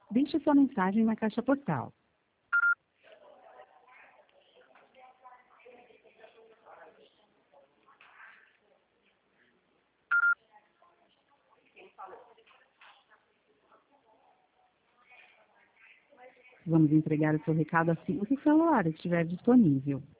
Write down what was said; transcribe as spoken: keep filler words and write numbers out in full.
Deixe sua mensagem na caixa postal. Vamos entregar o seu recado assim que o celular estiver disponível.